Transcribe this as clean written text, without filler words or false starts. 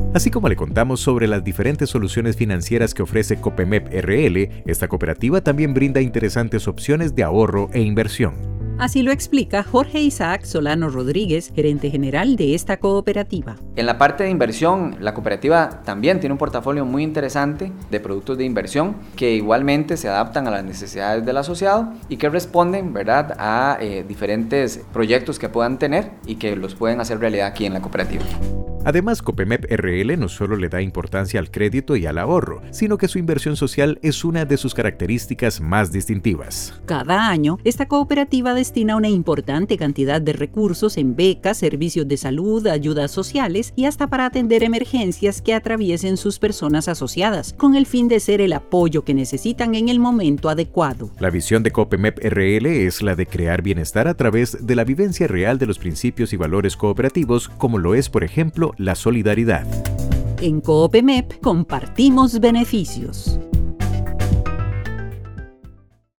Así como le contamos sobre las diferentes soluciones financieras que ofrece Copemep RL, esta cooperativa también brinda interesantes opciones de ahorro e inversión. Así lo explica Jorge Isaac Solano Rodríguez, gerente general de esta cooperativa. En la parte de inversión, la cooperativa también tiene un portafolio muy interesante de productos de inversión que igualmente se adaptan a las necesidades del asociado y que responden, ¿verdad?, a diferentes proyectos que puedan tener y que los pueden hacer realidad aquí en la cooperativa. Además, Copemep RL no solo le da importancia al crédito y al ahorro, sino que su inversión social es una de sus características más distintivas. Cada año, esta cooperativa destina una importante cantidad de recursos en becas, servicios de salud, ayudas sociales y hasta para atender emergencias que atraviesen sus personas asociadas, con el fin de ser el apoyo que necesitan en el momento adecuado. La visión de Copemep RL es la de crear bienestar a través de la vivencia real de los principios y valores cooperativos, como lo es, por ejemplo, la solidaridad. En Copemep compartimos beneficios.